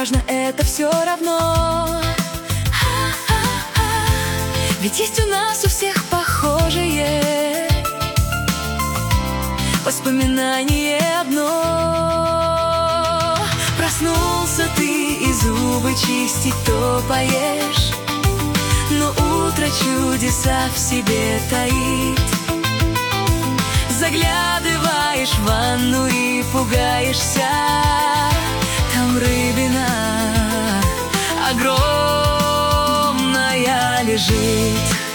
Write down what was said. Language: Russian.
важно, это все равно. Ведь есть у нас у всех похожие воспоминание одно. Проснулся ты и зубы чистить топаешь, но утро чудеса в себе таит. Заглядываешь в ванну и пугаешься, там рыбина огромная лежит.